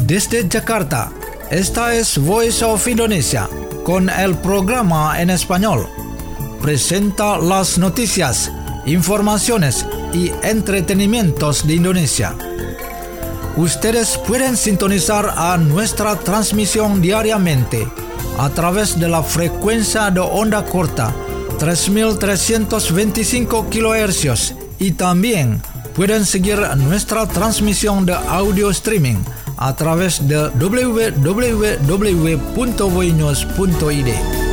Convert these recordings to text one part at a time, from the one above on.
Desde Jakarta, esta es Voice of Indonesia, con el programa en español. Presenta las noticias, informaciones y entretenimientos de Indonesia. Ustedes pueden sintonizar a nuestra transmisión diariamente a través de la frecuencia de onda corta 3.325 kHz y también pueden seguir nuestra transmisión de audio streaming a través de www.voinews.id.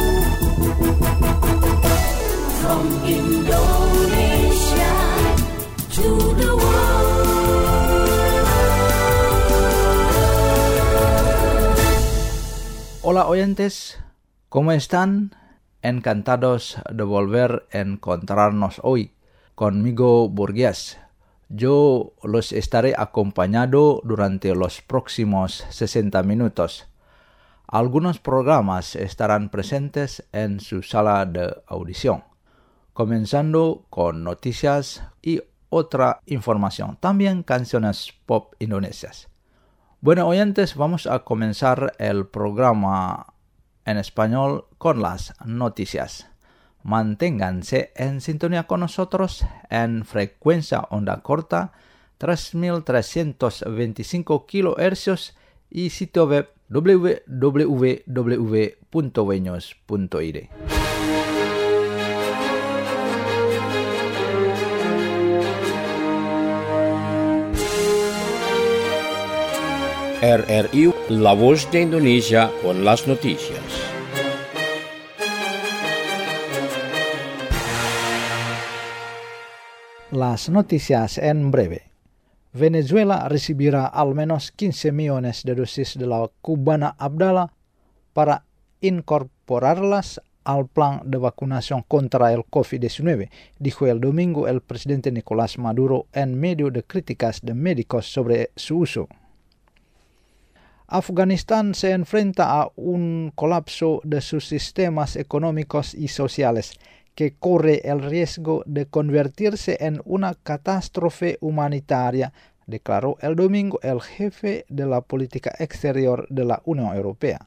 From Indonesia to the world. Hola oyentes, ¿cómo están? Encantados de volver a encontrarnos hoy. Conmigo Burgués. Yo los estaré acompañando durante los próximos 60 minutos. Algunos programas estarán presentes en su sala de audición, comenzando con noticias y otra información, también canciones pop indonesias. Bueno, oyentes, vamos a comenzar el programa en español con las noticias. Manténganse en sintonía con nosotros en frecuencia onda corta 3.325 kHz y sitio web www.voinews.id. RRI, La Voz de Indonesia con las noticias. Las noticias en breve. Venezuela recibirá al menos 15 millones de dosis de la cubana Abdala para incorporarlas al plan de vacunación contra el COVID-19, dijo el domingo el presidente Nicolás Maduro en medio de críticas de médicos sobre su uso. Afganistán se enfrenta a un colapso de sus sistemas económicos y sociales que corre el riesgo de convertirse en una catástrofe humanitaria, declaró el domingo el jefe de la política exterior de la Unión Europea.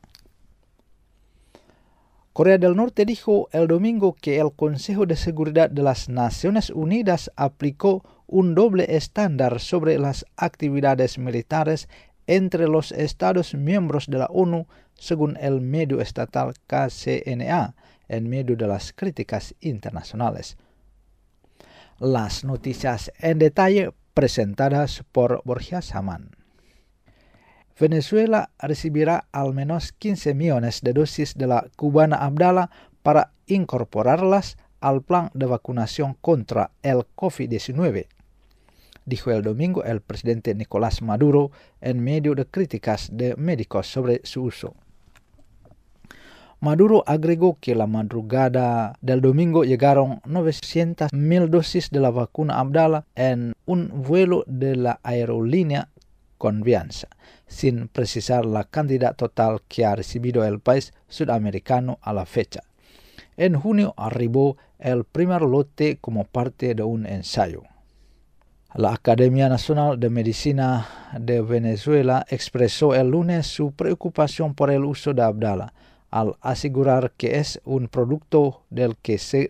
Corea del Norte dijo el domingo que el Consejo de Seguridad de las Naciones Unidas aplicó un doble estándar sobre las actividades militares entre los Estados miembros de la ONU, según el medio estatal KCNA, en medio de las críticas internacionales. Las noticias en detalle presentadas por Borja Saman. Venezuela recibirá al menos 15 millones de dosis de la cubana Abdala para incorporarlas al plan de vacunación contra el COVID-19, dijo el domingo el presidente Nicolás Maduro en medio de críticas de médicos sobre su uso. Maduro agregó que la madrugada del domingo llegaron 900.000 dosis de la vacuna Abdala en un vuelo de la aerolínea Confianza, sin precisar la cantidad total que ha recibido el país sudamericano a la fecha. En junio arribó el primer lote como parte de un ensayo. La Academia Nacional de Medicina de Venezuela expresó el lunes su preocupación por el uso de Abdala, al asegurar que es un producto del que se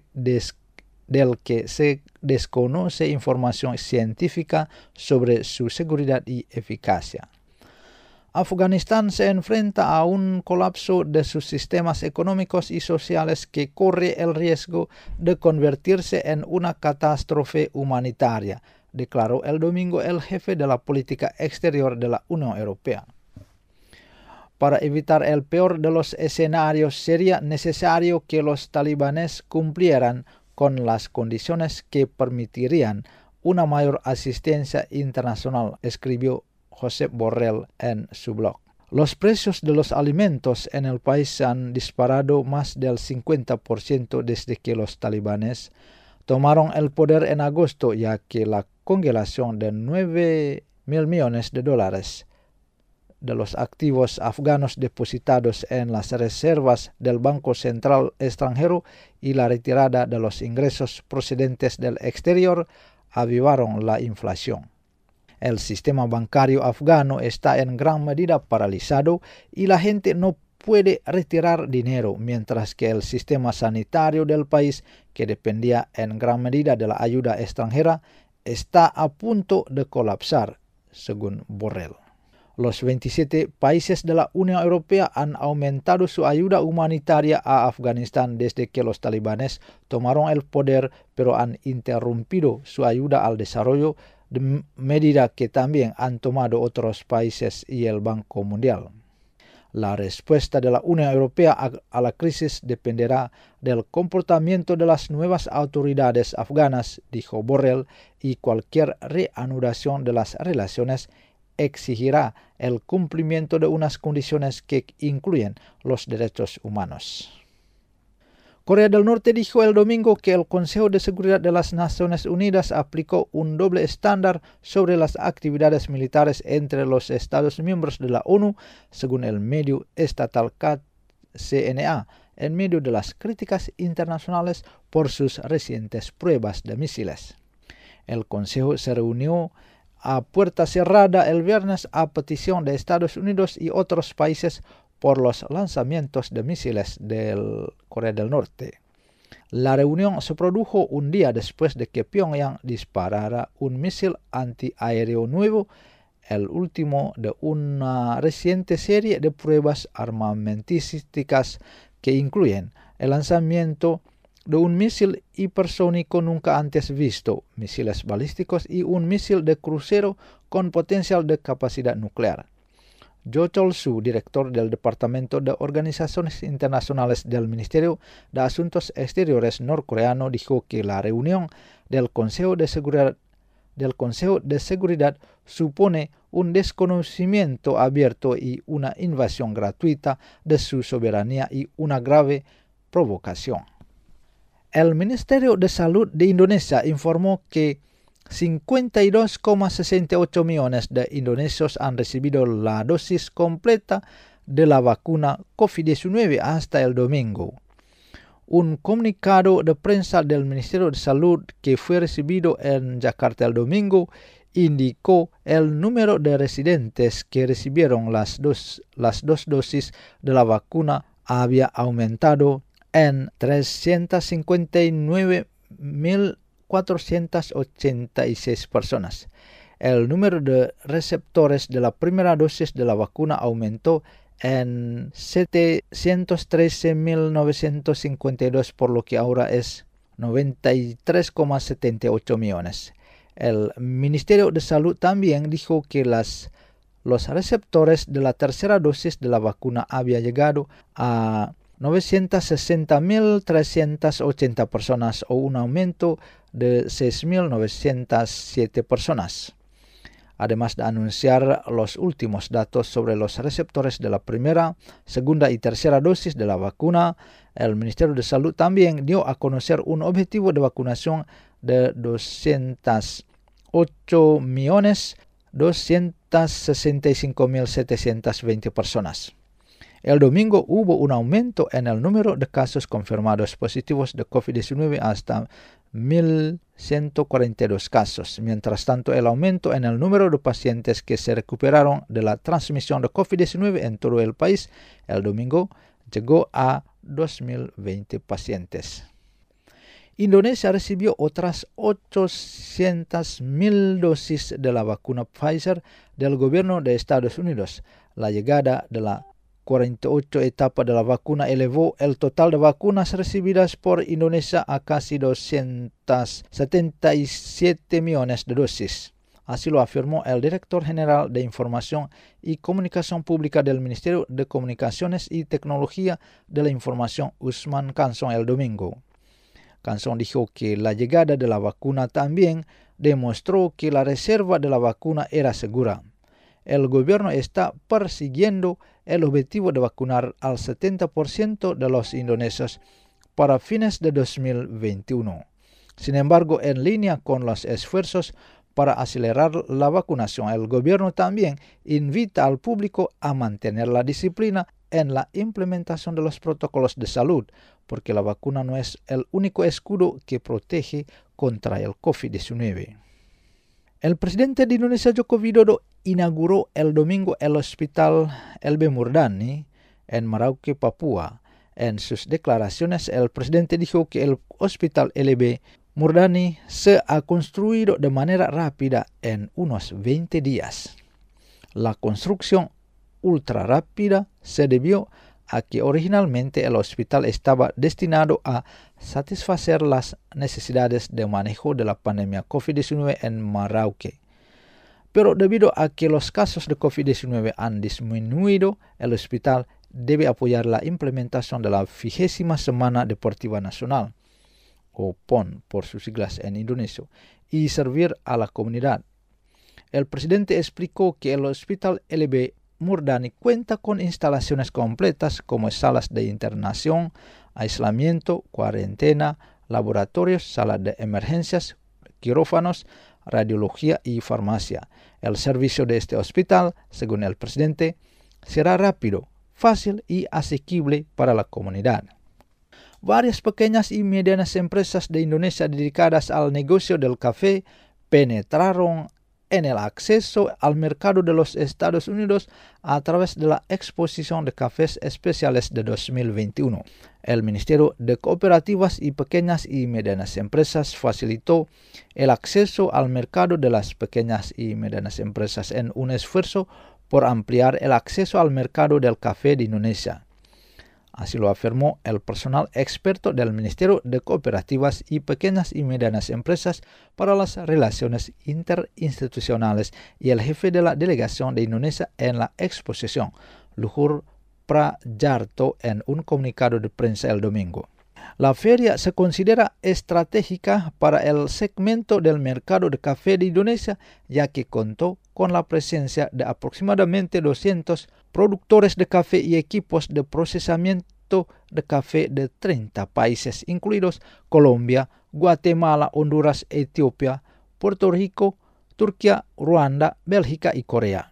desconoce información científica sobre su seguridad y eficacia. Afganistán se enfrenta a un colapso de sus sistemas económicos y sociales que corre el riesgo de convertirse en una catástrofe humanitaria, declaró el domingo el jefe de la política exterior de la Unión Europea. Para evitar el peor de los escenarios, sería necesario que los talibanes cumplieran con las condiciones que permitirían una mayor asistencia internacional, escribió Josep Borrell en su blog. Los precios de los alimentos en el país se han disparado más del 50% desde que los talibanes tomaron el poder en agosto, ya que la congelación de $9.000 millones de los activos afganos depositados en las reservas del Banco Central extranjero y la retirada de los ingresos procedentes del exterior avivaron la inflación. El sistema bancario afgano está en gran medida paralizado y la gente no puede retirar dinero, mientras que el sistema sanitario del país, que dependía en gran medida de la ayuda extranjera, está a punto de colapsar, según Borrell. Los 27 países de la Unión Europea han aumentado su ayuda humanitaria a Afganistán desde que los talibanes tomaron el poder, pero han interrumpido su ayuda al desarrollo, de medida que también han tomado otros países y el Banco Mundial. La respuesta de la Unión Europea a la crisis dependerá del comportamiento de las nuevas autoridades afganas, dijo Borrell, y cualquier reanudación de las relaciones exigirá el cumplimiento de unas condiciones que incluyen los derechos humanos. Corea del Norte dijo el domingo que el Consejo de Seguridad de las Naciones Unidas aplicó un doble estándar sobre las actividades militares entre los Estados miembros de la ONU, según el medio estatal KCNA, en medio de las críticas internacionales por sus recientes pruebas de misiles. El Consejo se reunió a puerta cerrada el viernes a petición de Estados Unidos y otros países por los lanzamientos de misiles de Corea del Norte. La reunión se produjo un día después de que Pyongyang disparara un misil antiaéreo nuevo, el último de una reciente serie de pruebas armamentísticas que incluyen el lanzamiento de un misil hipersónico nunca antes visto, misiles balísticos y un misil de crucero con potencial de capacidad nuclear. Jo Chol-soo, director del Departamento de Organizaciones Internacionales del Ministerio de Asuntos Exteriores norcoreano, dijo que la reunión del Consejo de Seguridad supone un desconocimiento abierto y una invasión gratuita de su soberanía y una grave provocación. El Ministerio de Salud de Indonesia informó que 52,68 millones de indonesios han recibido la dosis completa de la vacuna COVID-19 hasta el domingo. Un comunicado de prensa del Ministerio de Salud que fue recibido en Jakarta el domingo indicó el número de residentes que recibieron las dos dosis de la vacuna había aumentado en 359.486 personas. El número de receptores de la primera dosis de la vacuna aumentó en 713.952, por lo que ahora es 93,78 millones. El Ministerio de Salud también dijo que los receptores de la tercera dosis de la vacuna había llegado a 960.380 personas, o un aumento de 6.907 personas. Además de anunciar los últimos datos sobre los receptores de la primera, segunda y tercera dosis de la vacuna, el Ministerio de Salud también dio a conocer un objetivo de vacunación de 208.265.720 personas. El domingo hubo un aumento en el número de casos confirmados positivos de COVID-19 hasta 1.142 casos. Mientras tanto, el aumento en el número de pacientes que se recuperaron de la transmisión de COVID-19 en todo el país el domingo llegó a 2.020 pacientes. Indonesia recibió otras 800.000 dosis de la vacuna Pfizer del gobierno de Estados Unidos. La llegada de la 48 etapa de la vacuna elevó el total de vacunas recibidas por Indonesia a casi 277 millones de dosis. Así lo afirmó el director general de Información y Comunicación Pública del Ministerio de Comunicaciones y Tecnología de la Información, Usman Kansong, el domingo. Kansong dijo que la llegada de la vacuna también demostró que la reserva de la vacuna era segura. El gobierno está persiguiendo el objetivo de vacunar al 70% de los indonesios para fines de 2021. Sin embargo, en línea con los esfuerzos para acelerar la vacunación, el gobierno también invita al público a mantener la disciplina en la implementación de los protocolos de salud, porque la vacuna no es el único escudo que protege contra el COVID-19. El presidente de Indonesia Joko Widodo inauguró el domingo el Hospital LB Murdani en Merauke, Papua. En sus declaraciones, el presidente dijo que el Hospital LB Murdani se ha construido de manera rápida en unos 20 días. La construcción ultra rápida se debió a que originalmente el hospital estaba destinado a satisfacer las necesidades de manejo de la pandemia COVID-19 en Merauke. Pero debido a que los casos de COVID-19 han disminuido, el hospital debe apoyar la implementación de la 20ª Semana Deportiva Nacional, o PON por sus siglas en Indonesia, y servir a la comunidad. El presidente explicó que el Hospital LB Murdani cuenta con instalaciones completas como salas de internación, aislamiento, cuarentena, laboratorios, salas de emergencias, quirófanos, radiología y farmacia. El servicio de este hospital, según el presidente, será rápido, fácil y asequible para la comunidad. Varias pequeñas y medianas empresas de Indonesia dedicadas al negocio del café penetraron en el acceso al mercado de los Estados Unidos a través de la Exposición de Cafés Especiales de 2021. El Ministerio de Cooperativas y Pequeñas y Medianas Empresas facilitó el acceso al mercado de las pequeñas y medianas empresas en un esfuerzo por ampliar el acceso al mercado del café de Indonesia. Así lo afirmó el personal experto del Ministerio de Cooperativas y Pequeñas y Medianas Empresas para las Relaciones Interinstitucionales y el jefe de la delegación de Indonesia en la exposición, Luhur Prajarto, en un comunicado de prensa el domingo. La feria se considera estratégica para el segmento del mercado de café de Indonesia, ya que contó con la presencia de aproximadamente 200 productores de café y equipos de procesamiento de café de 30 países, incluidos Colombia, Guatemala, Honduras, Etiopía, Puerto Rico, Turquía, Ruanda, Bélgica y Corea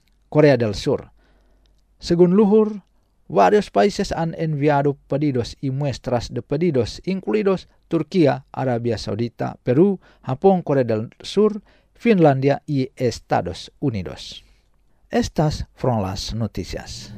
del Sur. Según Luhur, varios países han enviado pedidos y muestras de pedidos, incluidos Turquía, Arabia Saudita, Perú, Japón, Corea del Sur, Finlandia y Estados Unidos. Estas fueron las noticias.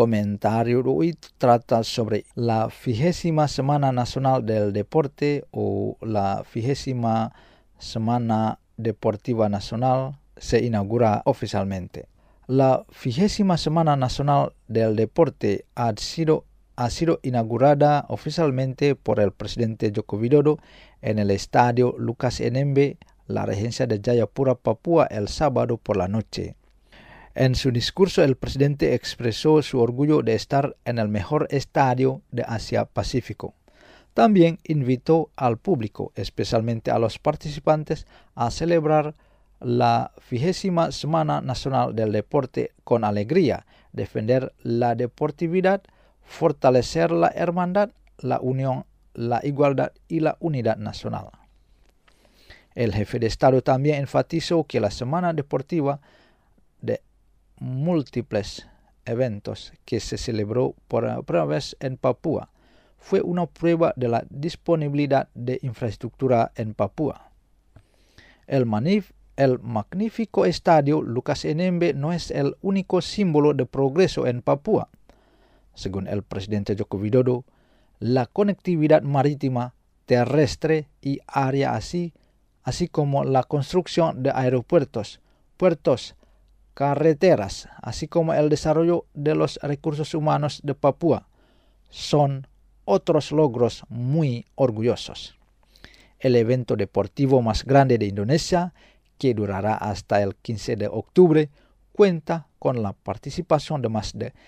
comentario de hoy trata sobre la 20ª Semana Nacional del Deporte o la 20ª Semana Deportiva Nacional se inaugura oficialmente. La 20ª Semana Nacional del Deporte ha sido inaugurada oficialmente por el presidente Joko Widodo en el estadio Lukas NMB, la regencia de Jayapura, Papúa, el sábado por la noche. En su discurso, el presidente expresó su orgullo de estar en el mejor estadio de Asia-Pacífico. También invitó al público, especialmente a los participantes, a celebrar la 20ª Semana Nacional del Deporte con alegría, defender la deportividad, fortalecer la hermandad, la unión, la igualdad y la unidad nacional. El jefe de Estado también enfatizó que la Semana Deportiva de múltiples eventos que se celebró por primera vez en Papúa fue una prueba de la disponibilidad de infraestructura en Papúa. El magnífico estadio Lukas NMB no es el único símbolo de progreso en Papúa. Según el presidente Joko Widodo, la conectividad marítima, terrestre y aérea así como la construcción de aeropuertos, puertos, carreteras, así como el desarrollo de los recursos humanos de Papúa, son otros logros muy orgullosos. El evento deportivo más grande de Indonesia, que durará hasta el 15 de octubre, cuenta con la participación de más de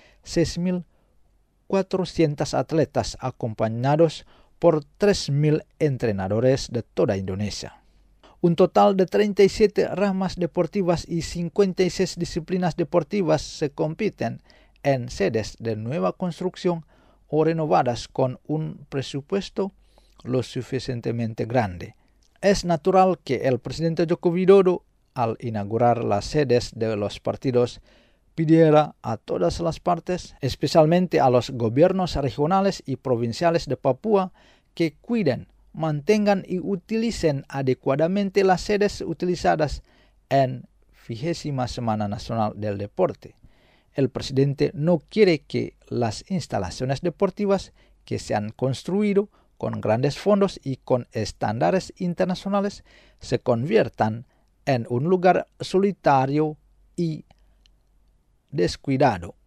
6.400 atletas acompañados por 3.000 entrenadores de toda Indonesia. Un total de 37 ramas deportivas y 56 disciplinas deportivas se compiten en sedes de nueva construcción o renovadas con un presupuesto lo suficientemente grande. Es natural que el presidente Joko Widodo, al inaugurar las sedes de los partidos, pidiera a todas las partes, especialmente a los gobiernos regionales y provinciales de Papúa, que cuiden, mantengan y utilicen adecuadamente las sedes utilizadas en 20ª Semana Nacional del Deporte. El presidente no quiere que las instalaciones deportivas que se han construido con grandes fondos y con estándares internacionales se conviertan en un lugar solitario y descuidado.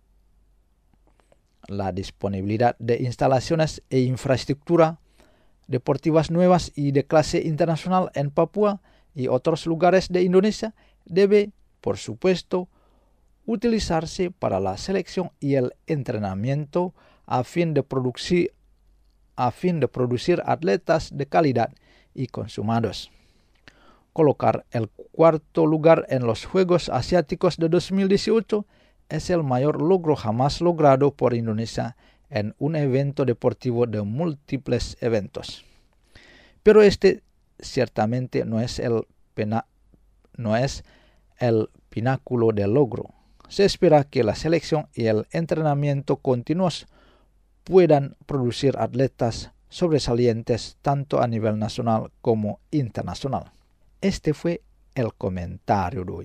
La disponibilidad de instalaciones e infraestructura deportivas nuevas y de clase internacional en Papúa y otros lugares de Indonesia debe, por supuesto, utilizarse para la selección y el entrenamiento a fin de producir atletas de calidad y consumados. Colocar el cuarto lugar en los Juegos Asiáticos de 2018 es el mayor logro jamás logrado por Indonesia en un evento deportivo de múltiples eventos. Pero este ciertamente no es el pináculo del logro. Se espera que la selección y el entrenamiento continuos puedan producir atletas sobresalientes tanto a nivel nacional como internacional. Este fue el comentario de hoy.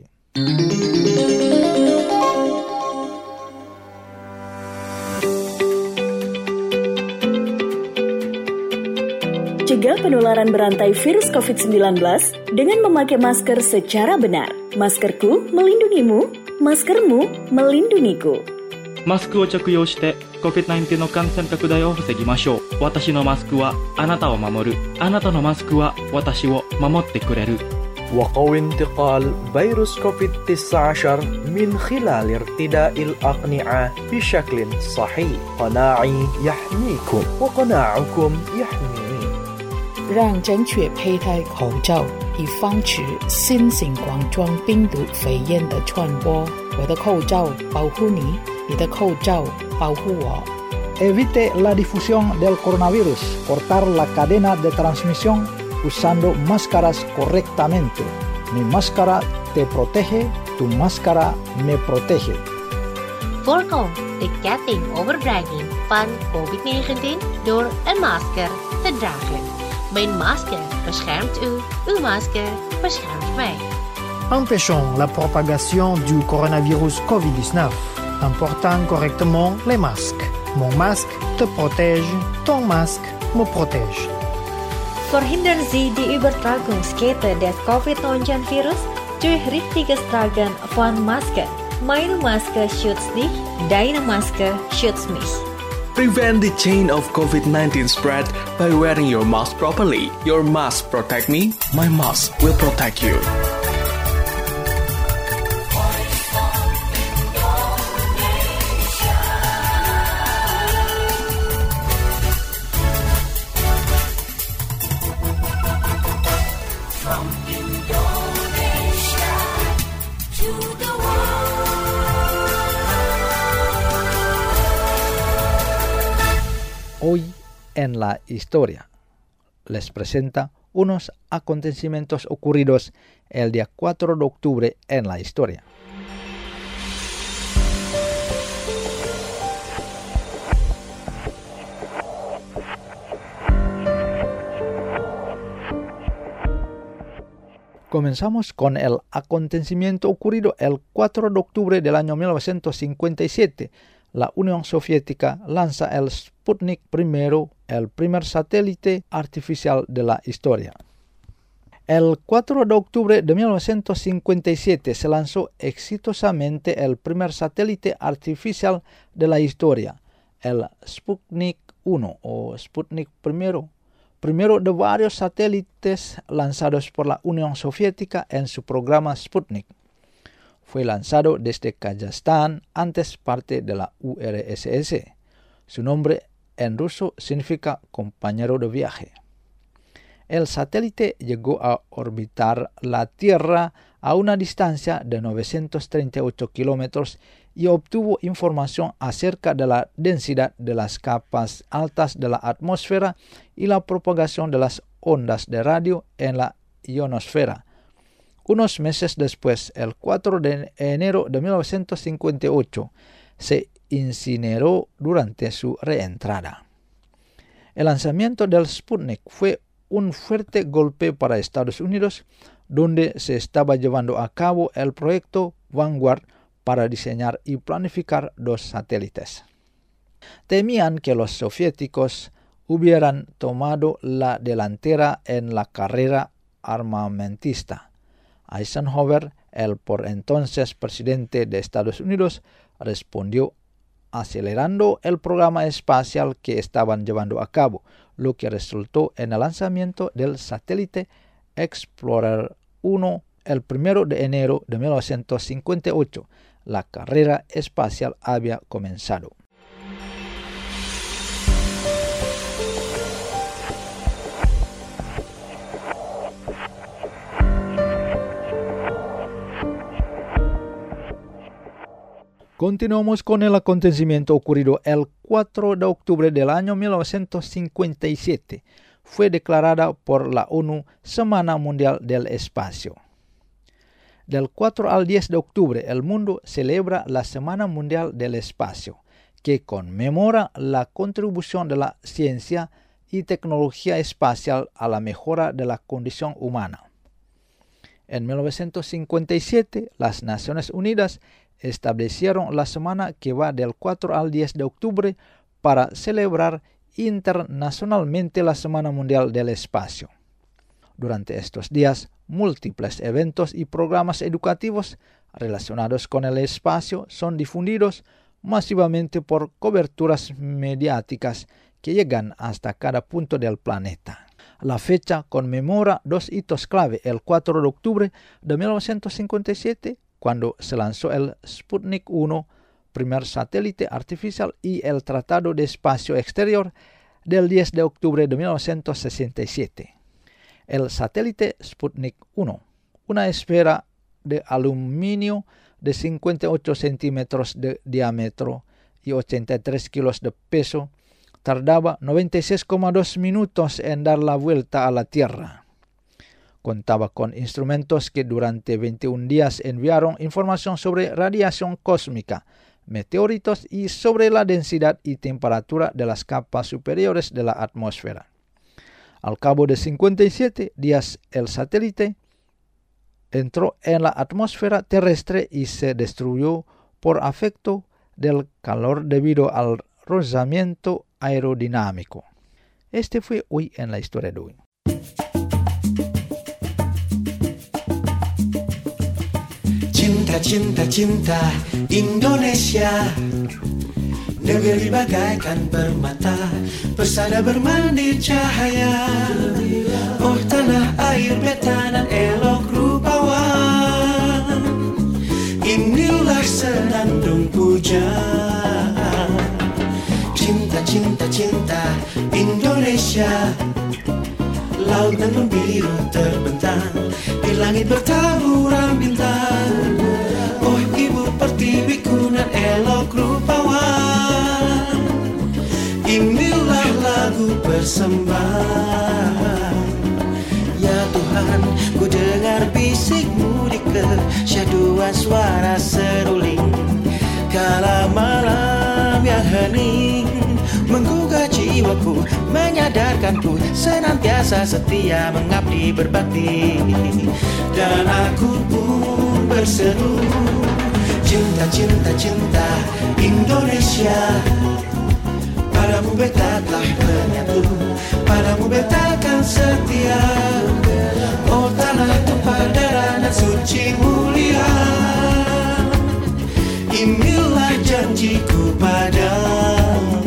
Cegah penularan berantai virus COVID-19 dengan memakai masker secara benar. Maskerku melindungimu, maskermu melindungiku. マスクを着用して COVID-19 の感染拡大を防ぎましょう。私のマスクはあなたを守る。あなたのマスクは私を守ってくれる。 وقوي انتقال فيروس كوفيد-19 من خلال ارتداء الأقنعة بشكل صحيح. قناعي يحميكم وقناعكم يحميني. 让正确佩戴口罩，以防止新型冠状病毒肺炎的传播。我的口罩保护你，你的口罩保护我。 Evite la difusión del coronavirus. Cortar la cadena de transmisión usando máscaras correctamente. Mi máscara te protege, tu máscara me protege. Voorkom de ketting overdraging van COVID-19 door een masker te dragen. Mijn masker beschermt u, uw masker beschermt mij. Empêchons la propagation du coronavirus COVID-19. en portant correctement les masques. Mon masque te protège, ton masque me protège. Verhindern Sie die Übertragungskette des Covid-19-Virus durch richtiges Tragen von Maske. Meine Maske schützt dich, deine Maske schützt mich. Prevent the chain of COVID-19 spread by wearing your mask properly. Your mask protect me, my mask will protect you. Hoy en la historia les presenta unos acontecimientos ocurridos el día 4 de octubre en la historia. Comenzamos con el acontecimiento ocurrido el 4 de octubre del año 1957. La Unión Soviética lanza el Sputnik I, el primer satélite artificial de la historia. El 4 de octubre de 1957 se lanzó exitosamente el primer satélite artificial de la historia, el Sputnik 1 o Sputnik I, primero de varios satélites lanzados por la Unión Soviética en su programa Sputnik. Fue lanzado desde Kazajstán, antes parte de la URSS. Su nombre en ruso significa compañero de viaje. El satélite llegó a orbitar la Tierra a una distancia de 938 kilómetros y obtuvo información acerca de la densidad de las capas altas de la atmósfera y la propagación de las ondas de radio en la ionosfera. Unos meses después, el 4 de enero de 1958, se incineró durante su reentrada. El lanzamiento del Sputnik fue un fuerte golpe para Estados Unidos, donde se estaba llevando a cabo el proyecto Vanguard para diseñar y planificar dos satélites. Temían que los soviéticos hubieran tomado la delantera en la carrera armamentista. Eisenhower, el por entonces presidente de Estados Unidos, respondió acelerando el programa espacial que estaban llevando a cabo, lo que resultó en el lanzamiento del satélite Explorer 1 el 1 de enero de 1958. La carrera espacial había comenzado. Continuamos con el acontecimiento ocurrido el 4 de octubre del año 1957. Fue declarada por la ONU Semana Mundial del Espacio. Del 4 al 10 de octubre, el mundo celebra la Semana Mundial del Espacio, que conmemora la contribución de la ciencia y tecnología espacial a la mejora de la condición humana. En 1957, las Naciones Unidas establecieron la semana que va del 4 al 10 de octubre para celebrar internacionalmente la Semana Mundial del Espacio. Durante estos días, múltiples eventos y programas educativos relacionados con el espacio son difundidos masivamente por coberturas mediáticas que llegan hasta cada punto del planeta. La fecha conmemora dos hitos clave: el 4 de octubre de 1957, cuando se lanzó el Sputnik 1, primer satélite artificial, y el Tratado de Espacio Exterior del 10 de octubre de 1967. El satélite Sputnik 1, una esfera de aluminio de 58 centímetros de diámetro y 83 kilos de peso, tardaba 96,2 minutos en dar la vuelta a la Tierra. Contaba con instrumentos que durante 21 días enviaron información sobre radiación cósmica, meteoritos y sobre la densidad y temperatura de las capas superiores de la atmósfera. Al cabo de 57 días, el satélite entró en la atmósfera terrestre y se destruyó por efecto del calor debido al rozamiento aerodinámico. Este fue hoy en la historia de hoy. Cinta, cinta, cinta Indonesia, negeri bagaikan permata, pesada bermandir cahaya. Oh tanah air betanan elok rupawan, inilah senandung puja. Cinta, cinta, cinta Indonesia, laut dan biru terbentang, di langit bertaburan bintang. Oh ibu pertiwiku nan elok rupawan, inilah lagu persembahan. Ya Tuhan, ku dengar bisikmu di kesyahduan suara seruling, kala malam yang hening menggugah jiwaku, menyadarkanku senantiasa setia mengabdi berbakti. Dan aku pun berseru, cinta, cinta, cinta Indonesia, padamu beta telah menyatu, padamu beta akan setia. Oh tanah tumpah darah dan suci mulia, inilah janjiku padamu.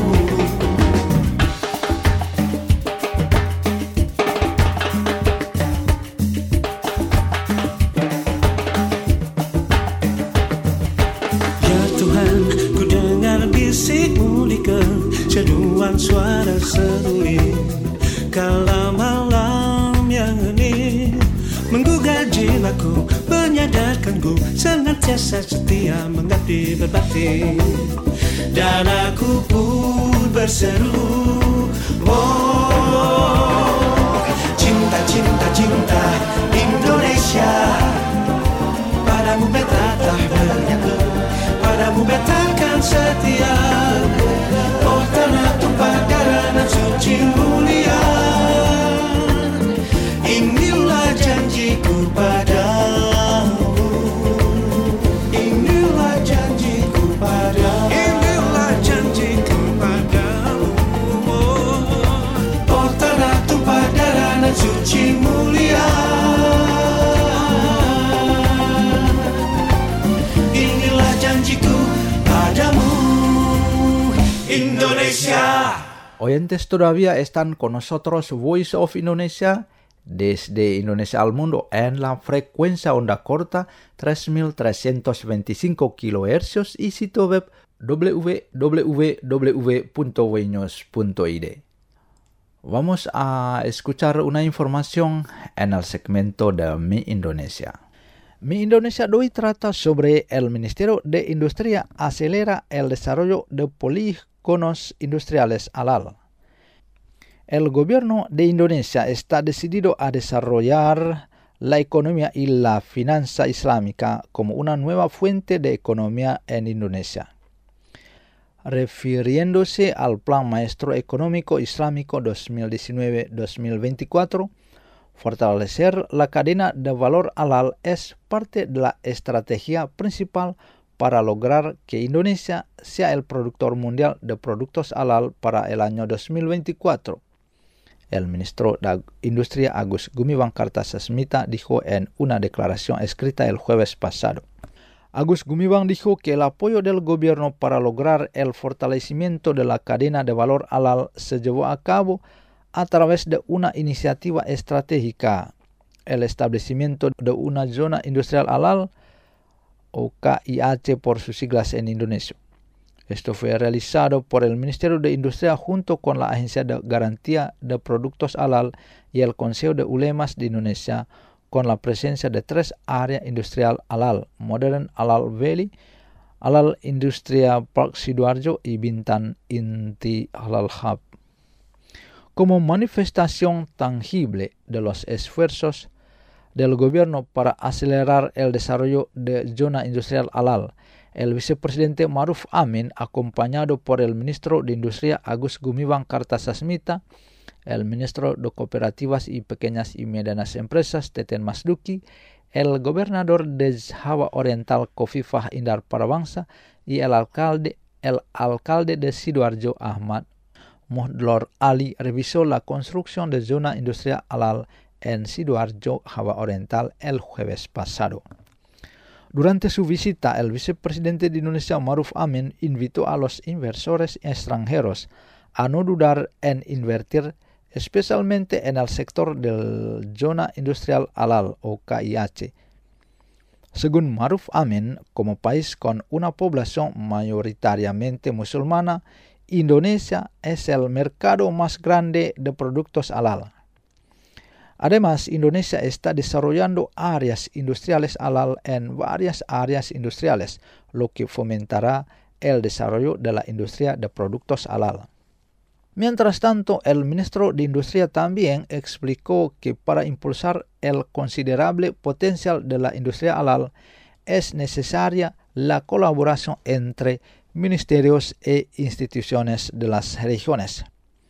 Ya Tuhan, ku dengar bisikmu di kesyahduan suara seruling, kala malam yang hening menggugah jiwaku, menyadarkanku senantiasa setia mengabdi berbakti. Dan aku pun berseru, oh cinta, cinta, cinta Indonesia, padamu beta telah menyatu, padamu beta akan setia. Oh tanah tumpah darah dan suci mulia, inilah janjiku padamu, inilah janjiku padamu, inilah janjiku padamu. Oh tanah tumpah darah dan suci mulia, inilah janjiku padamu, Indonesia. Oyentes todavía están con nosotros Voice of Indonesia desde Indonesia al mundo en la frecuencia onda corta 3325 kHz y sitio web www.voinews.id. Vamos a escuchar una información en el segmento de Mi Indonesia. Mi Indonesia de hoy trata sobre el Ministerio de Industria acelera el desarrollo de polígonos industriales halal. El gobierno de Indonesia está decidido a desarrollar la economía y la finanza islámica como una nueva fuente de economía en Indonesia. Refiriéndose al Plan Maestro Económico Islámico 2019-2024, fortalecer la cadena de valor halal es parte de la estrategia principal para lograr que Indonesia sea el productor mundial de productos halal para el año 2024. El ministro de Industria Agus Gumiwang Kartasasmita dijo en una declaración escrita el jueves pasado. Agus Gumiwang dijo que el apoyo del gobierno para lograr el fortalecimiento de la cadena de valor halal se llevó a cabo a través de una iniciativa estratégica, el establecimiento de una zona industrial halal, o KIH por sus siglas en Indonesia. Esto fue realizado por el Ministerio de Industria junto con la Agencia de Garantía de Productos Halal y el Consejo de Ulemas de Indonesia, con la presencia de 3 áreas industrial halal: Modern Halal Valley, Halal Industria Park Sidoarjo y Bintan Inti Halal Hub. Como manifestación tangible de los esfuerzos del gobierno para acelerar el desarrollo de zona industrial halal, el vicepresidente Maruf Amin, acompañado por el ministro de Industria Agus Gumiwang Kartasasmita, el ministro de Cooperativas y Pequeñas y Medianas Empresas Teten Masduki, el gobernador de Java Oriental Kofifah Indar Parawangsa y el alcalde de Sidoarjo Ahmad Muhdlor Ali revisó la construcción de zona industrial halal en Sidoarjo, Java Oriental, el jueves pasado. Durante su visita, el vicepresidente de Indonesia Maruf Amin invitó a los inversores extranjeros a no dudar en invertir, especialmente en el sector de zona industrial halal o KIH. Según Maruf Amin, como país con una población mayoritariamente musulmana, Indonesia es el mercado más grande de productos halal. Además, Indonesia está desarrollando áreas industriales halal en varias áreas industriales, lo que fomentará el desarrollo de la industria de productos halal. Mientras tanto, el ministro de Industria también explicó que para impulsar el considerable potencial de la industria halal es necesaria la colaboración entre ministerios e instituciones de las regiones.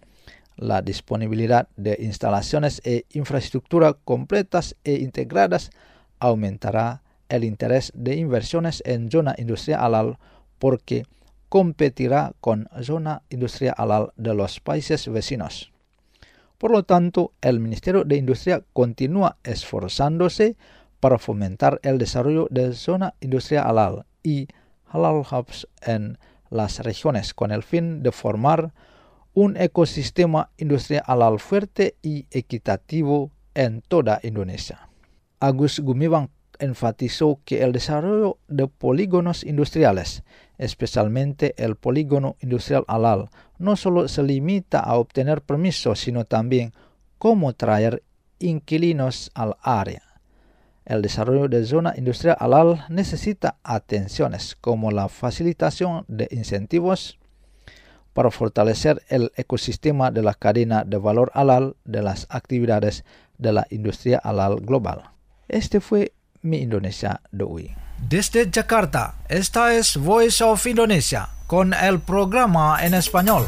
La disponibilidad de instalaciones e infraestructura completas e integradas aumentará el interés de inversiones en zona industrial halal porque competirá con zona industrial halal de los países vecinos. Por lo tanto, el Ministerio de Industria continúa esforzándose para fomentar el desarrollo de zona industrial halal y halal hubs en las regiones con el fin de formar un ecosistema industrial halal fuerte y equitativo en toda Indonesia. Agus Gumiwang enfatizó que el desarrollo de polígonos industriales, especialmente el polígono industrial halal, no solo se limita a obtener permisos, sino también cómo traer inquilinos al área. El desarrollo de zona industrial halal necesita atenciones como la facilitación de incentivos para fortalecer el ecosistema de la cadena de valor halal de las actividades de la industria halal global. Este fue mi Indonesia de hoy. Desde Jakarta, esta es Voice of Indonesia con el programa en español.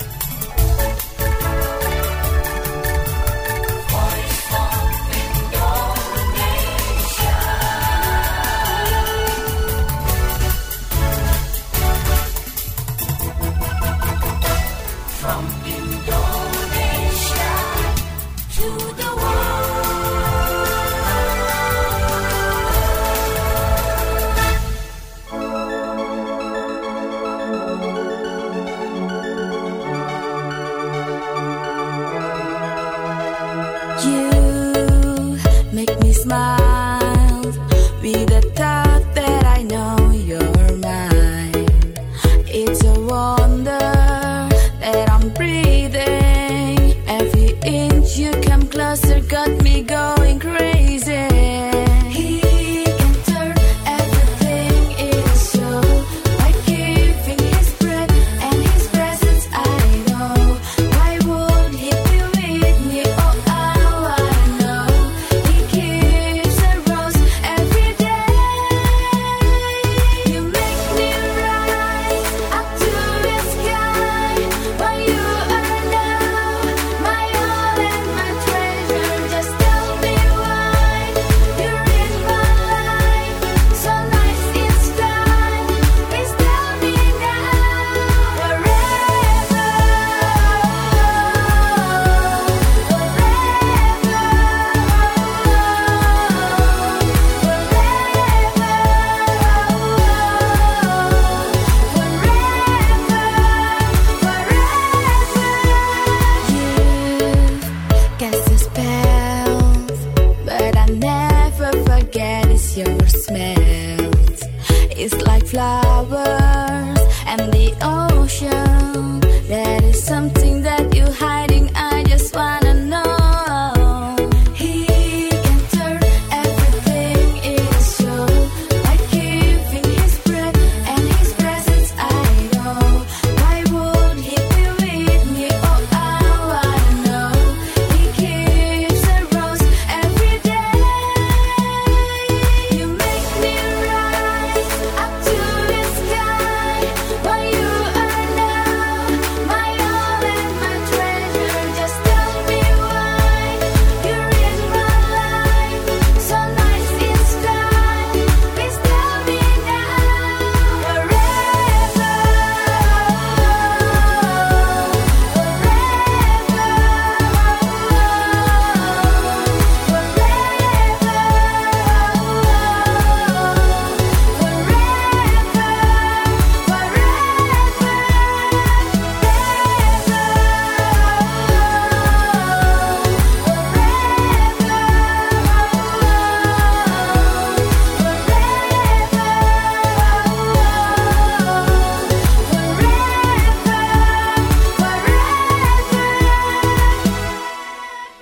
Smile with the thought that I know you're mine. It's a wonder that I'm breathing. Every inch you come closer got me going crazy. He can turn everything into show by giving his breath and his presence. I know. Why would he be with me? Oh, I know. He gives a rose every day.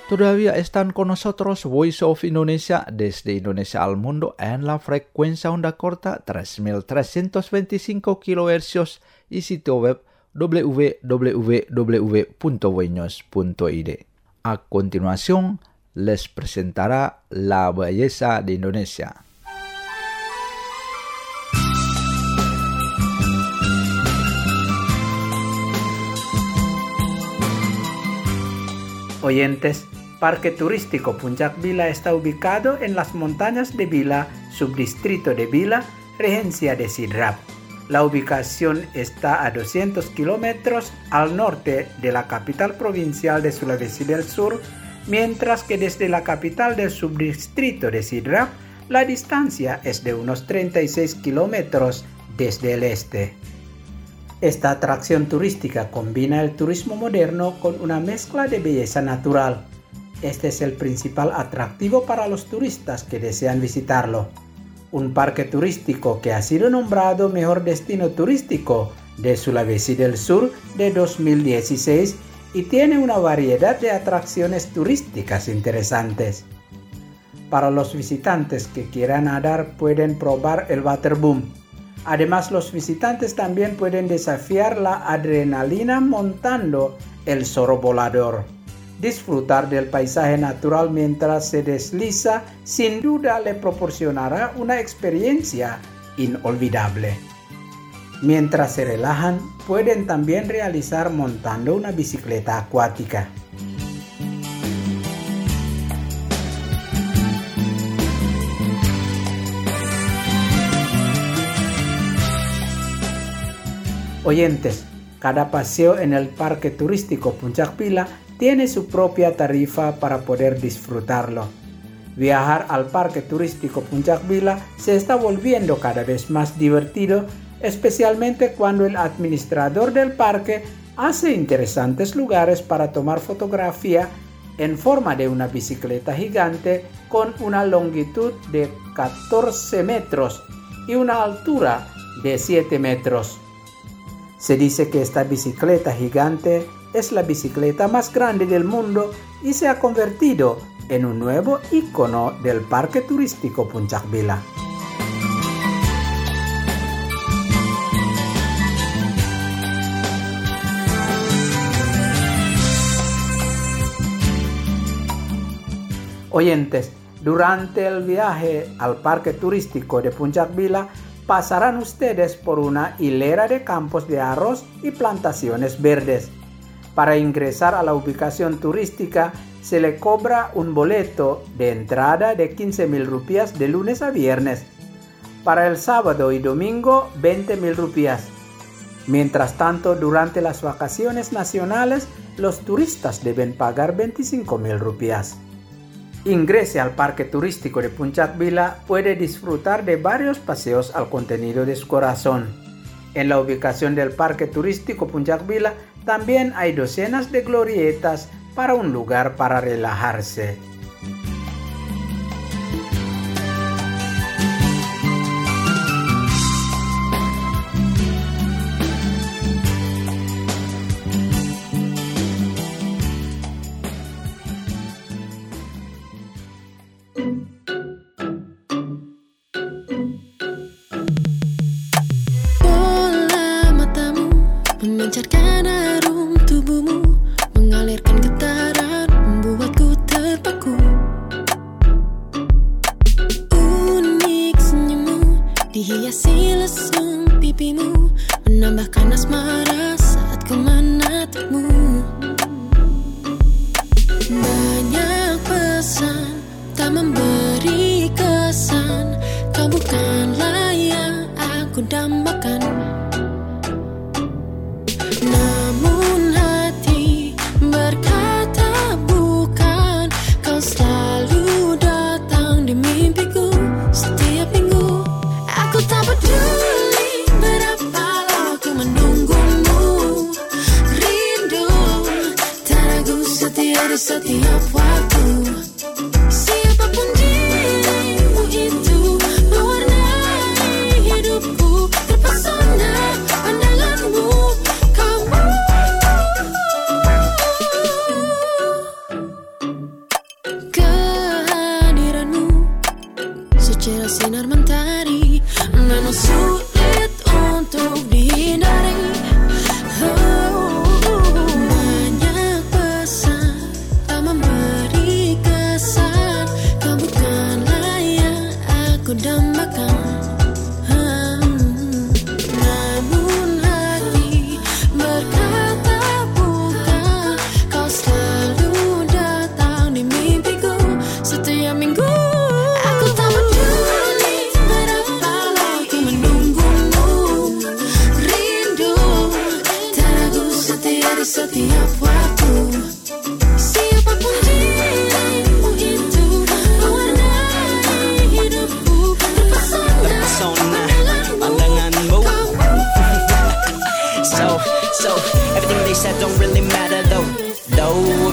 Todavía están con nosotros Voice of Indonesia desde Indonesia al mundo en la frecuencia onda corta 3325 kHz y sitio web www.voinews.id. A continuación, les presentará La Belleza de Indonesia. Oyentes, Parque Turístico Puncak Bila está ubicado en las montañas de Bila, subdistrito de Bila, regencia de Sidrap. La ubicación está a 200 kilómetros al norte de la capital provincial de Sulawesi del Sur, mientras que desde la capital del subdistrito de Sidrap, la distancia es de unos 36 kilómetros desde el este. Esta atracción turística combina el turismo moderno con una mezcla de belleza natural. Este es el principal atractivo para los turistas que desean visitarlo. Un parque turístico que ha sido nombrado Mejor Destino Turístico de Sulawesi del Sur de 2016 y tiene una variedad de atracciones turísticas interesantes. Para los visitantes que quieran nadar pueden probar el waterboom. Además, los visitantes también pueden desafiar la adrenalina montando el zorro volador. Disfrutar del paisaje natural mientras se desliza sin duda le proporcionará una experiencia inolvidable. Mientras se relajan, pueden también realizar montando una bicicleta acuática. Oyentes, cada paseo en el Parque Turístico Puncak Bila tiene su propia tarifa para poder disfrutarlo. Viajar al Parque Turístico Puncak Bila se está volviendo cada vez más divertido, especialmente cuando el administrador del parque hace interesantes lugares para tomar fotografía en forma de una bicicleta gigante con una longitud de 14 metros y una altura de 7 metros. Se dice que esta bicicleta gigante es la bicicleta más grande del mundo y se ha convertido en un nuevo ícono del Parque Turístico Puncak Bila. Oyentes, durante el viaje al Parque Turístico de Puncak Bila, pasarán ustedes por una hilera de campos de arroz y plantaciones verdes. Para ingresar a la ubicación turística se le cobra un boleto de entrada de 15,000 rupias de lunes a viernes. Para el sábado y domingo 20,000 rupias. Mientras tanto, durante las vacaciones nacionales, los turistas deben pagar 25,000 rupias. Ingrese al Parque Turístico de Puncak Bila, puede disfrutar de varios paseos al contenido de su corazón. En la ubicación del Parque Turístico Puncak Bila también hay docenas de glorietas para un lugar para relajarse. Memancarkan harum tubuhmu, mengalirkan getaran, membuatku terpaku. Unik senyummu, dihiasi lesung pipimu, menambahkan asmara saat ku menatapmu. Banyak pesan, tak memberi kesan, kau bukanlah yang aku dambakan. Namun hati berkata bukan, kau selalu datang di mimpiku setiap minggu. Aku tak peduli berapa lama ku menunggumu, rindu tak ragu setia di setiap waktu. Siapapun dirimu itu, mewarnai hidupku, terpesona pandanganmu.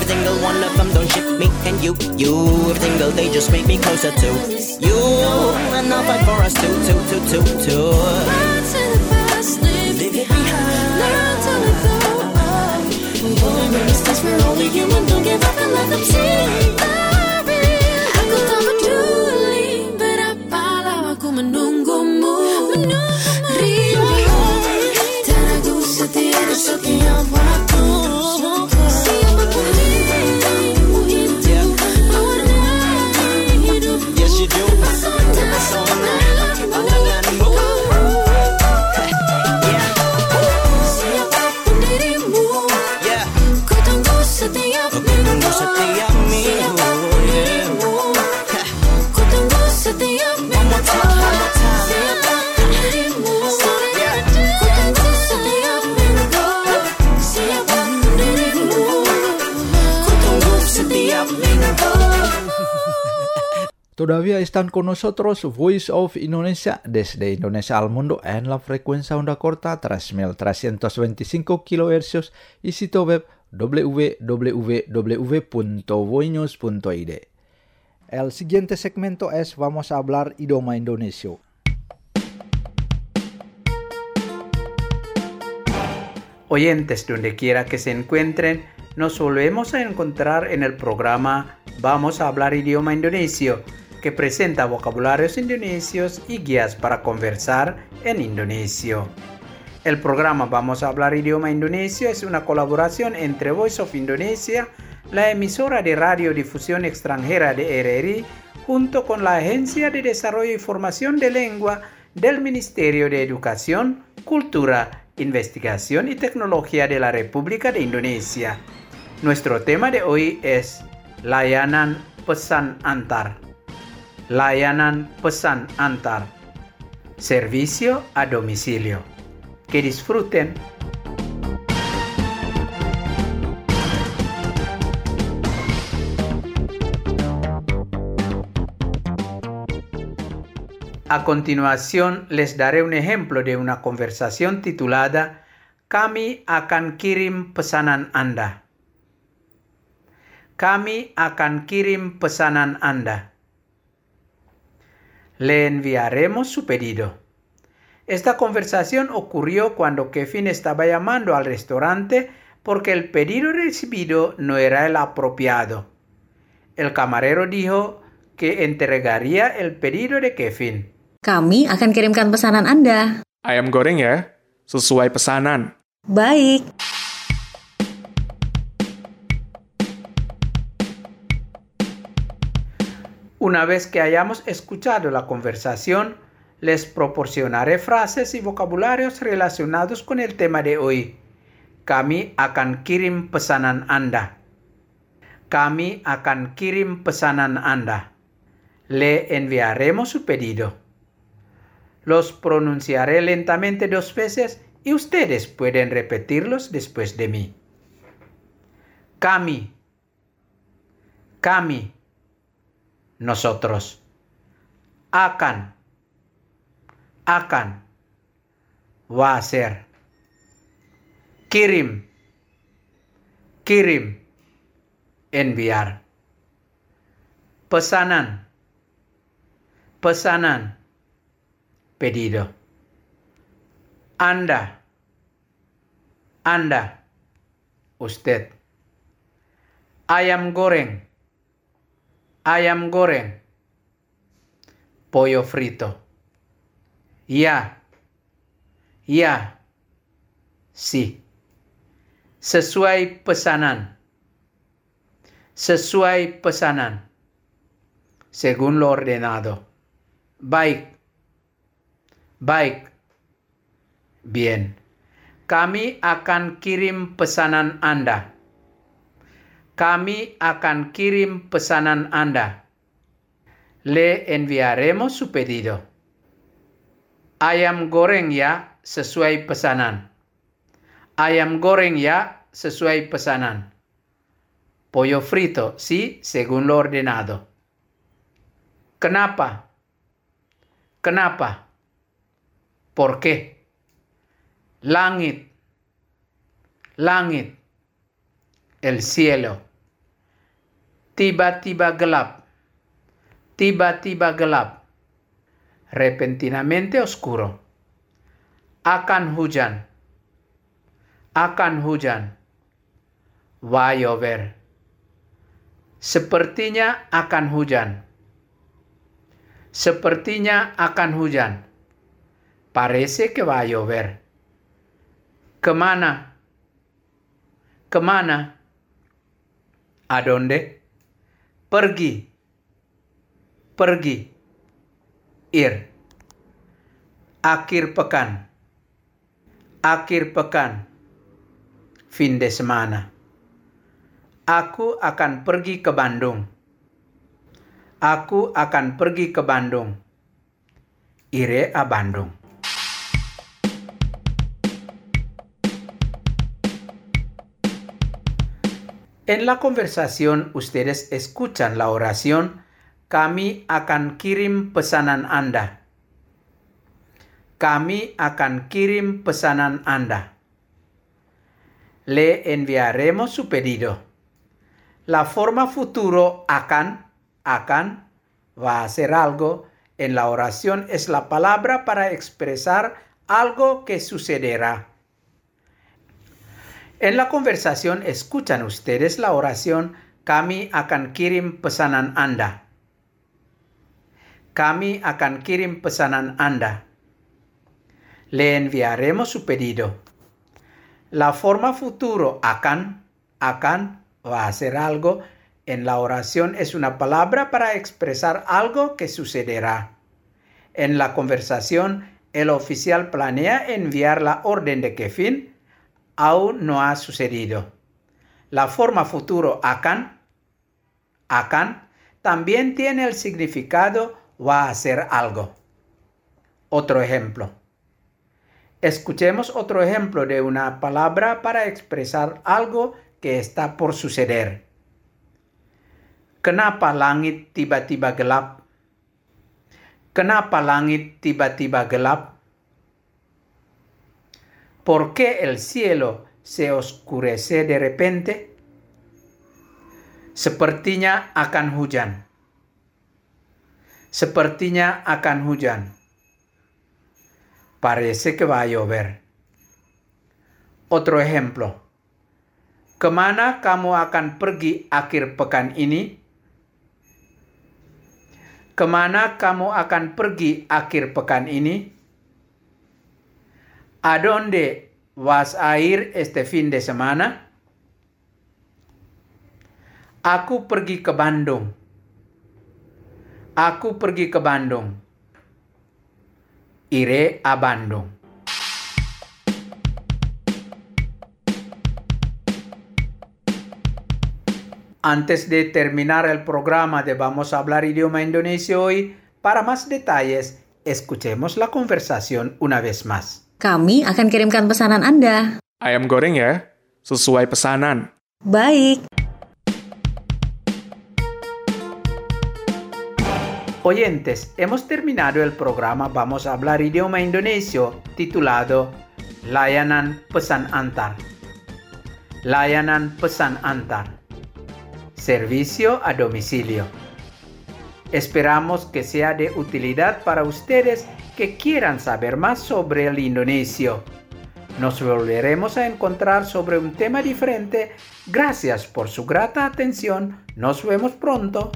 Every single one of them don't ship me and you. Every single day just make me closer to you. And I'll fight for us too. Learn to the past, leave it behind. Learn to let go. Don't make mistakes, we're only human. Don't give up and let them see. Aku tak peduli berapa lama ku menunggumu. Rindu tak ragu setiap waktu. Siapapun dirimu itu mewarnai hidup. Yes you do. Siapapun dirimu, ku tunggu setiap minggu. Ku tunggu setiap minggu. Siapapun dirimu, ku tunggu setiap minggu. Siapapun dirimu, ku tunggu setiap minggu. Todavía están con nosotros Voice of Indonesia desde Indonesia al mundo en la frecuencia onda corta 3.325 kHz y sitio web www.voinews.id. El siguiente segmento es Vamos a hablar idioma Indonesia. Oyentes donde quiera que se encuentren, nos volvemos a encontrar en el programa Vamos a hablar idioma indonesio, que presenta vocabularios indonesios y guías para conversar en indonesio. El programa Vamos a hablar idioma indonesio es una colaboración entre Voice of Indonesia, la emisora de radiodifusión extranjera de RRI, junto con la Agencia de Desarrollo y Formación de Lengua del Ministerio de Educación, Cultura, Investigación y Tecnología de la República de Indonesia. Nuestro tema de hoy es layanan pesan antar. Layanan pesan antar. Servicio a domicilio. Que disfruten. A continuación les daré un ejemplo de una conversación titulada Kami akan kirim pesanan Anda. Kami akan kirim pesanan Anda. Le enviaremos su pedido. Esta conversación ocurrió cuando Kevin estaba llamando al restaurante porque el pedido recibido no era el apropiado. El camarero dijo que entregaría el pedido de Kevin. Kami akan kirimkan pesanan Anda. Ayam goreng ya, sesuai pesanan. Baik. Una vez que hayamos escuchado la conversación, les proporcionaré frases y vocabularios relacionados con el tema de hoy. Kami akan kirim pesanan Anda. Kami akan kirim pesanan Anda. Le enviaremos su pedido. Los pronunciaré lentamente 2 veces y ustedes pueden repetirlos después de mí. Kami. Kami. Nosotros. Akan. Akan. Va a ser. Kirim. Kirim. Enviar. Pesanan. Pesanan. Pedido. Anda. Anda. Usted. Ayam goreng. Ayam goreng. Pollo frito. Ya. Ya. Sí. Sesuai pesanan. Sesuai pesanan. Según lo ordenado. Baik. Baik. Bien. Kami akan kirim pesanan Anda. Kami akan kirim pesanan Anda. Le enviaremos su pedido. Ayam goreng ya, sesuai pesanan. Ayam goreng ya, sesuai pesanan. Pollo frito, sí, según lo ordenado. Kenapa? Kenapa? ¿Por qué? Langit. Langit. El cielo. Tiba-tiba gelap. Tiba-tiba gelap. Repentinamente oscuro. Akan hujan. Akan hujan. Va a llover. Sepertinya akan hujan. Sepertinya akan hujan. Parece que va a llover. Kemana? Kemana? ¿A dónde? Pergi. Pergi. Ir. Akhir pekan. Akhir pekan. Fin de semana. Aku akan pergi ke Bandung. Aku akan pergi ke Bandung. Iré a Bandung. En la conversación ustedes escuchan la oración, kami akan kirim pesanan Anda. Kami akan kirim pesanan Anda. Le enviaremos su pedido. La forma futuro akan va a hacer algo. En la oración es la palabra para expresar algo que sucederá. En la conversación escuchan ustedes la oración, kami akan kirim pesanan Anda. Kami akan kirim pesanan Anda. Le enviaremos su pedido. La forma futuro akan va a hacer algo. En la oración es una palabra para expresar algo que sucederá. En la conversación, el oficial planea enviar la orden de qué fin aún no ha sucedido. La forma futuro akan también tiene el significado va a hacer algo. Otro ejemplo. Escuchemos otro ejemplo de una palabra para expresar algo que está por suceder. Kenapa langit tiba-tiba gelap? Kenapa langit tiba-tiba gelap? ¿Por qué el cielo se oscurece de repente? Sepertinya akan hujan. Sepertinya akan hujan. Parece que va a llover. Otro ejemplo. Kemana kamu akan pergi akhir pekan ini? Kemana kamu akan pergi akhir pekan ini? ¿A dónde vas a ir este fin de semana? Aku pergi ke Bandung. Aku pergi ke Bandung. Iré a Bandung. Antes de terminar el programa de Vamos a hablar idioma indonesio hoy, para más detalles, escuchemos la conversación una vez más. Kami akan kirimkan pesanan Anda. Ayam goreng ya, sesuai pesanan. Baik. Oyentes, hemos terminado el programa Vamos a hablar idioma indonesio titulado Layanan Pesan Antar. Layanan Pesan Antar. Servicio a domicilio. Esperamos que sea de utilidad para ustedes que quieran saber más sobre el indonesio. Nos volveremos a encontrar sobre un tema diferente. Gracias por su grata atención. Nos vemos pronto.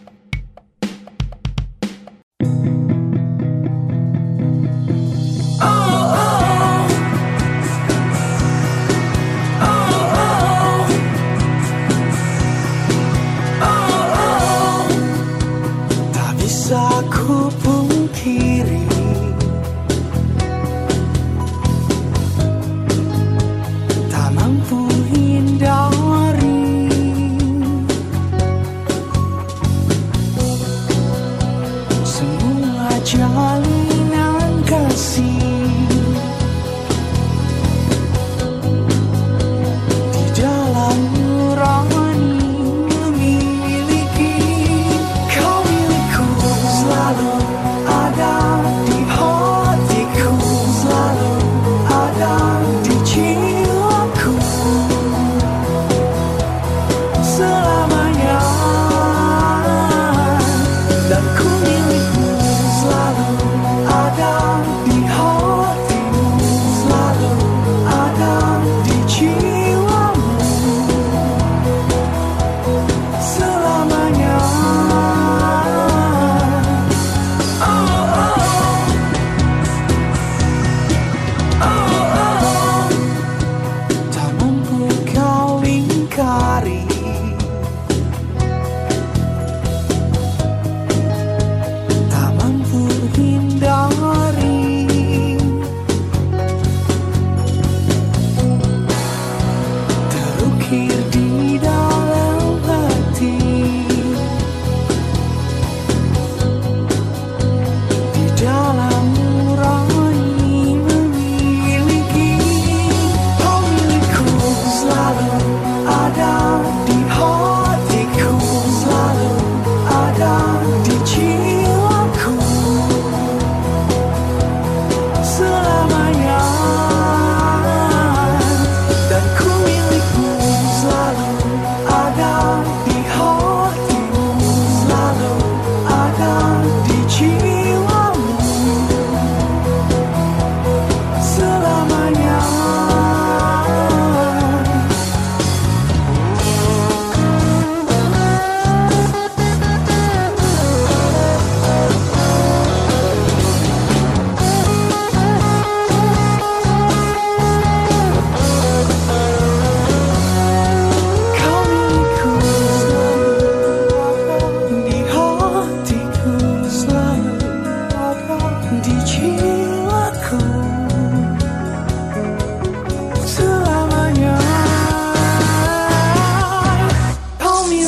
Tak bisa ku pungkiri jalinan kasih di dalam nurani memiliki kau milikku selalu ada.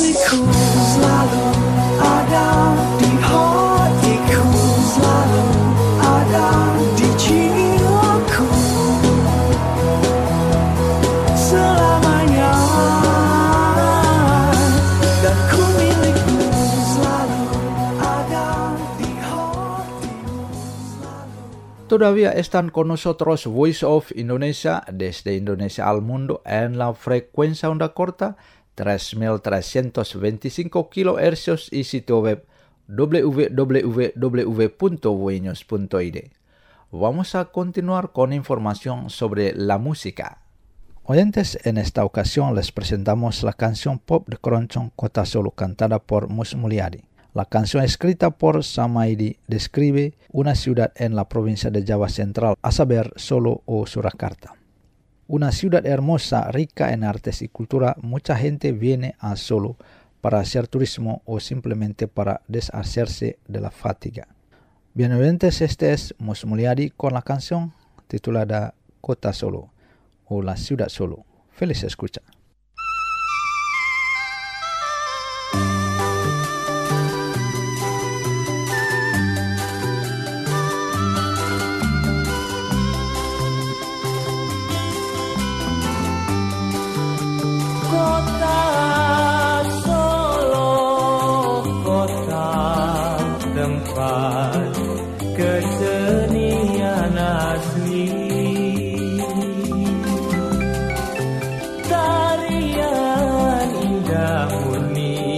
milikku selalu ada di hatiku, selalu ada di jiwaku selamanya. Dan ku milikmu selalu ada di hatiku. Todavía están con nosotros Voice of Indonesia desde Indonesia al mundo en la frecuencia onda corta 3.325 kHz y sitio web www.voinews.id. Vamos a continuar con información sobre la música. Oyentes, en esta ocasión les presentamos la canción pop de Keroncong Kota Solo cantada por Mus Mulyadi. La canción escrita por Samaidi describe una ciudad en la provincia de Java Central, a saber Solo o Surakarta. Una ciudad hermosa, rica en artes y cultura. Mucha gente viene a Solo para hacer turismo o simplemente para deshacerse de la fatiga. Bien, oyentes, este es Mus Mulyadi con la canción titulada Kota Solo o La Ciudad Solo. Feliz escucha. Kesenian asli, tarian indah murni,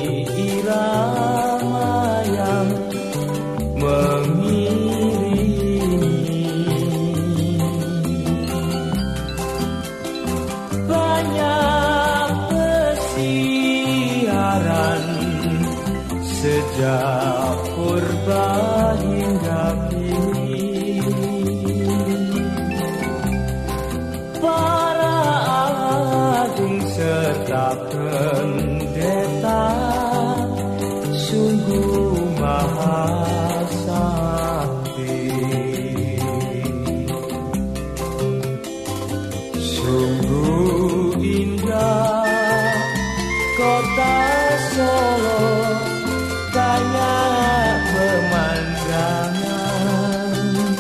irama yang mengiringi. Banyak pesiaran sejak purba hingga kini, para agung serta pendeta sungguh maha sakti, sungguh indah kota Solo, banyak pemandangan,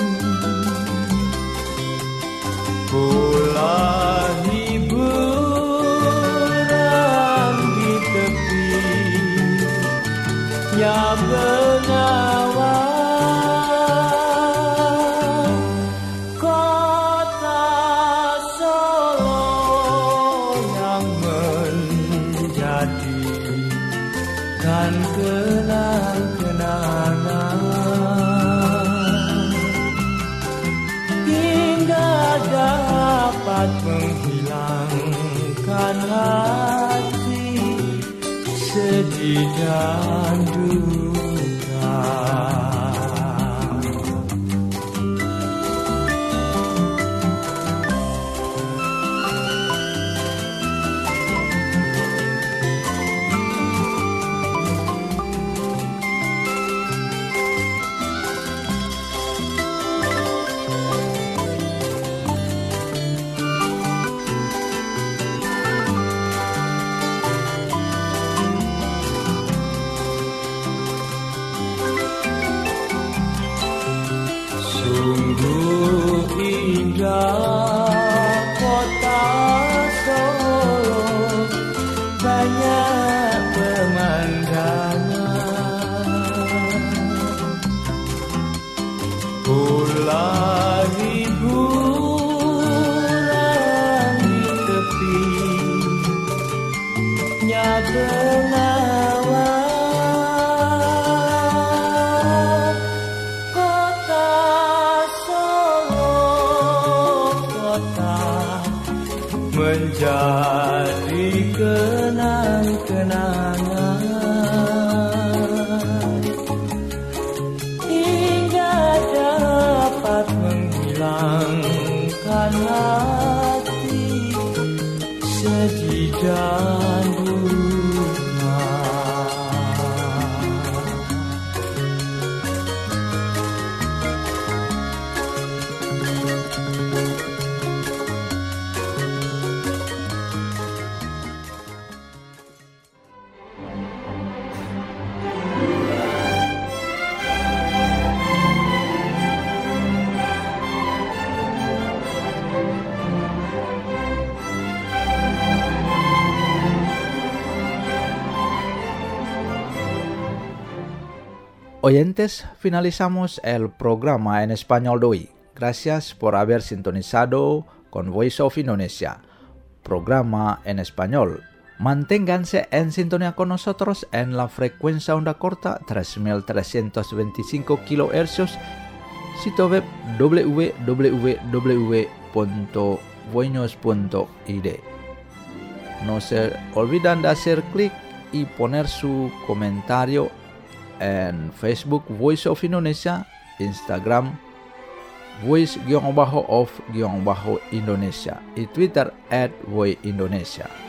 pula hiburan di tepinya bengawan. Kota Solo yang menjadi dan kenang-kenangan hingga dapat menghilangkan hati sedih dan duka. Sungguh indah kota Solo, banyak pemandangan, pula hiburan di tepinya bengawan. Menjadi kenang-kenangan hingga dapat menghilangkan hati sedih dan duka. Oyentes, finalizamos el programa en español de hoy. Gracias por haber sintonizado con Voice of Indonesia, programa en español. Manténganse en sintonía con nosotros en la frecuencia onda corta 3325 kHz, sitio web www.voinos.id. No se olviden de hacer clic y poner su comentario en Facebook Voice of Indonesia, Instagram Voice_of_Indonesia y Twitter @voiceindonesia.